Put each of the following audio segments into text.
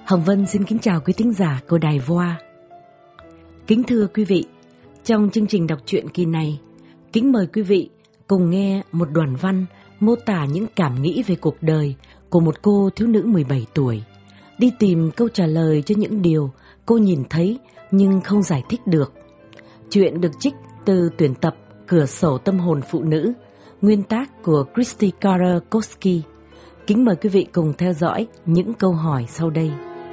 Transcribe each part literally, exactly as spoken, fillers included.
Hồng Vân xin kính chào quý thính giả của Đài Voa. Kính thưa quý vị, trong chương trình đọc truyện kỳ này, kính mời quý vị cùng nghe một đoạn văn mô tả những cảm nghĩ về cuộc đời của một cô thiếu nữ mười bảy tuổi, đi tìm câu trả lời cho những điều cô nhìn thấy nhưng không giải thích được. Chuyện được trích từ tuyển tập Cửa sổ tâm hồn phụ nữ, nguyên tác của Christy Carter Kosky. Kính mời quý vị cùng theo dõi những câu hỏi sau đây.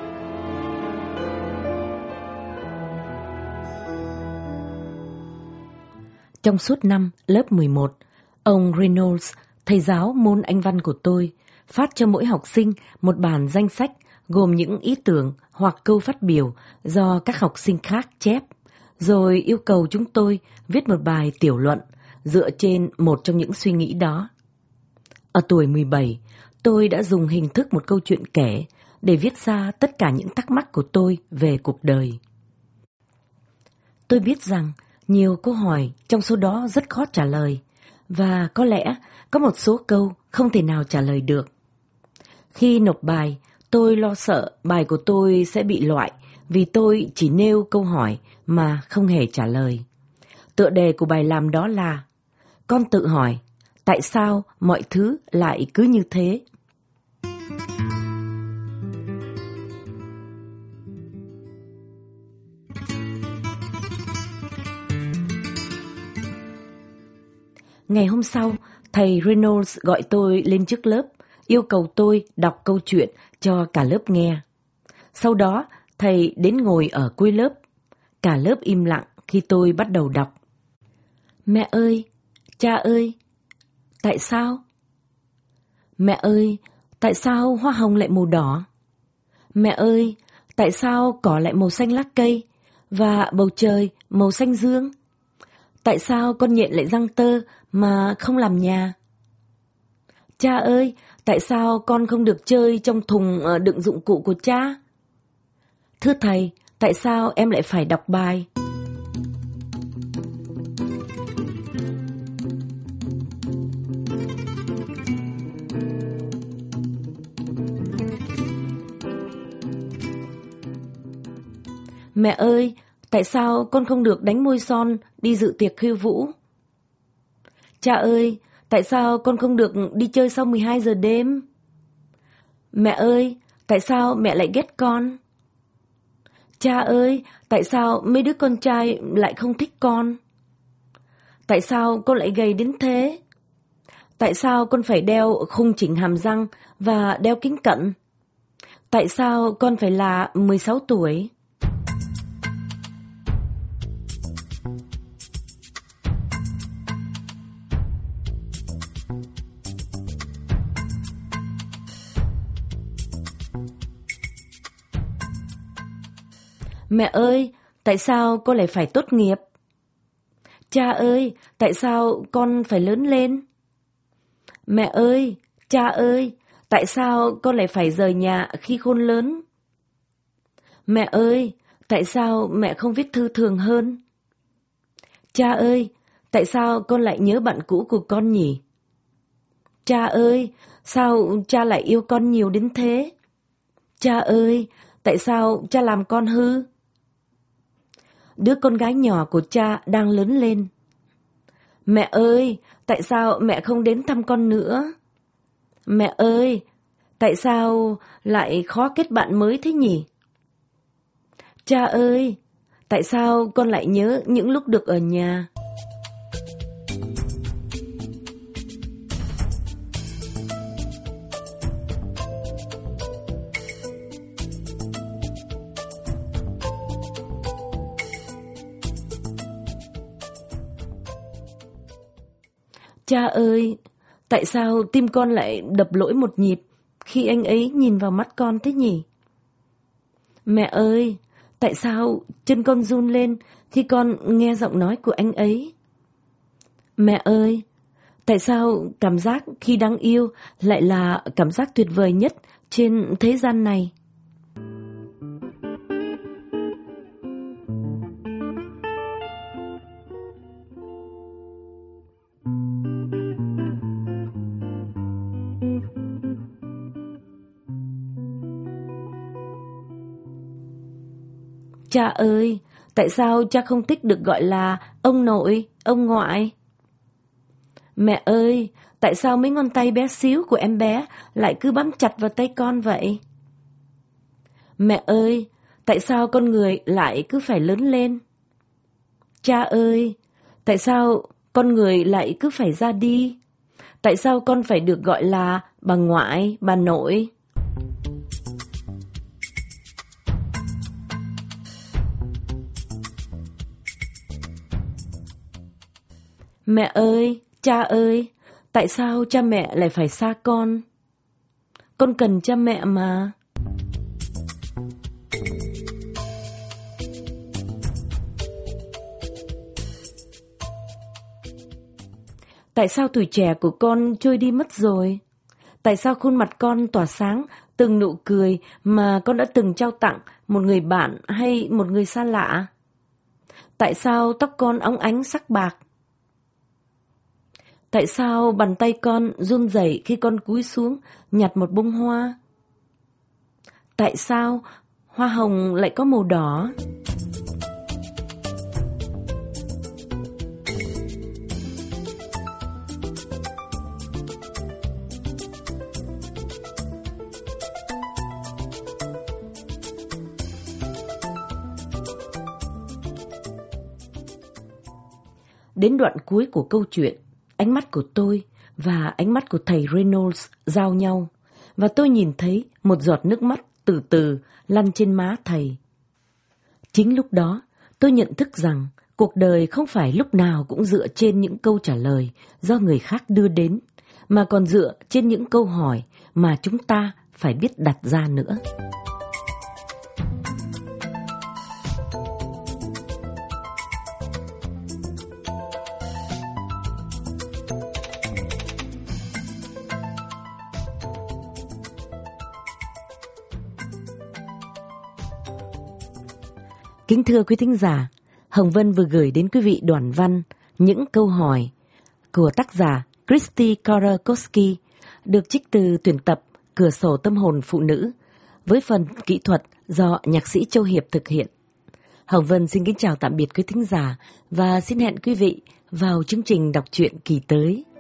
Trong suốt năm lớp mười một, ông Reynolds, thầy giáo môn Anh văn của tôi, phát cho mỗi học sinh một bản danh sách gồm những ý tưởng hoặc câu phát biểu do các học sinh khác chép, rồi yêu cầu chúng tôi viết một bài tiểu luận dựa trên một trong những suy nghĩ đó. Ở tuổi mười bảy, tôi đã dùng hình thức một câu chuyện kể để viết ra tất cả những thắc mắc của tôi về cuộc đời. Tôi biết rằng nhiều câu hỏi trong số đó rất khó trả lời, và có lẽ có một số câu không thể nào trả lời được. Khi nộp bài, tôi lo sợ bài của tôi sẽ bị loại vì tôi chỉ nêu câu hỏi mà không hề trả lời. Tựa đề của bài làm đó là "Con tự hỏi, tại sao mọi thứ lại cứ như thế?" Ngày hôm sau, thầy Reynolds gọi tôi lên trước lớp, yêu cầu tôi đọc câu chuyện cho cả lớp nghe. Sau đó, thầy đến ngồi ở cuối lớp. Cả lớp im lặng khi tôi bắt đầu đọc. Mẹ ơi, cha ơi, tại sao? Mẹ ơi, tại sao hoa hồng lại màu đỏ? Mẹ ơi, tại sao cỏ lại màu xanh lá cây và bầu trời màu xanh dương? Tại sao con nhện lại giăng tơ mà không làm nhà? Cha ơi, tại sao con không được chơi trong thùng đựng dụng cụ của cha? Thưa thầy, tại sao em lại phải đọc bài? Mẹ ơi, tại sao con không được đánh môi son đi dự tiệc khiêu vũ? Cha ơi, tại sao con không được đi chơi sau mười hai giờ đêm? Mẹ ơi, tại sao mẹ lại ghét con? Cha ơi, tại sao mấy đứa con trai lại không thích con? Tại sao con lại gầy đến thế? Tại sao con phải đeo khung chỉnh hàm răng và đeo kính cận? Tại sao con phải là mười sáu tuổi? Mẹ ơi, tại sao con lại phải tốt nghiệp? Cha ơi, tại sao con phải lớn lên? Mẹ ơi, cha ơi, tại sao con lại phải rời nhà khi khôn lớn? Mẹ ơi, tại sao mẹ không viết thư thường hơn? Cha ơi, tại sao con lại nhớ bạn cũ của con nhỉ? Cha ơi, sao cha lại yêu con nhiều đến thế? Cha ơi, tại sao cha làm con hư? Đứa con gái nhỏ của cha đang lớn lên. Mẹ ơi, tại sao mẹ không đến thăm con nữa? Mẹ ơi, tại sao lại khó kết bạn mới thế nhỉ? Cha ơi, tại sao con lại nhớ những lúc được ở nhà? Cha ơi, tại sao tim con lại đập lỗi một nhịp khi anh ấy nhìn vào mắt con thế nhỉ? Mẹ ơi, tại sao chân con run lên khi con nghe giọng nói của anh ấy? Mẹ ơi, tại sao cảm giác khi đang yêu lại là cảm giác tuyệt vời nhất trên thế gian này? Cha ơi, tại sao cha không thích được gọi là ông nội, ông ngoại? Mẹ ơi, tại sao mấy ngón tay bé xíu của em bé lại cứ bám chặt vào tay con vậy? Mẹ ơi, tại sao con người lại cứ phải lớn lên? Cha ơi, tại sao con người lại cứ phải ra đi? Tại sao con phải được gọi là bà ngoại, bà nội? Mẹ ơi, cha ơi, tại sao cha mẹ lại phải xa con? Con cần cha mẹ mà. Tại sao tuổi trẻ của con trôi đi mất rồi? Tại sao khuôn mặt con tỏa sáng từng nụ cười mà con đã từng trao tặng một người bạn hay một người xa lạ? Tại sao tóc con óng ánh sắc bạc? Tại sao bàn tay con run rẩy khi con cúi xuống nhặt một bông hoa? Tại sao hoa hồng lại có màu đỏ? Đến đoạn cuối của câu chuyện, ánh mắt của tôi và ánh mắt của thầy Reynolds giao nhau, và tôi nhìn thấy một giọt nước mắt từ từ lăn trên má thầy. Chính lúc đó, tôi nhận thức rằng cuộc đời không phải lúc nào cũng dựa trên những câu trả lời do người khác đưa đến, mà còn dựa trên những câu hỏi mà chúng ta phải biết đặt ra nữa. Kính thưa quý thính giả, Hồng Vân vừa gửi đến quý vị đoạn văn Những câu hỏi của tác giả Christy Korakowski, được trích từ tuyển tập Cửa sổ tâm hồn phụ nữ, với phần kỹ thuật do nhạc sĩ Châu Hiệp thực hiện. Hồng Vân xin kính chào tạm biệt quý thính giả và xin hẹn quý vị vào chương trình đọc truyện kỳ tới.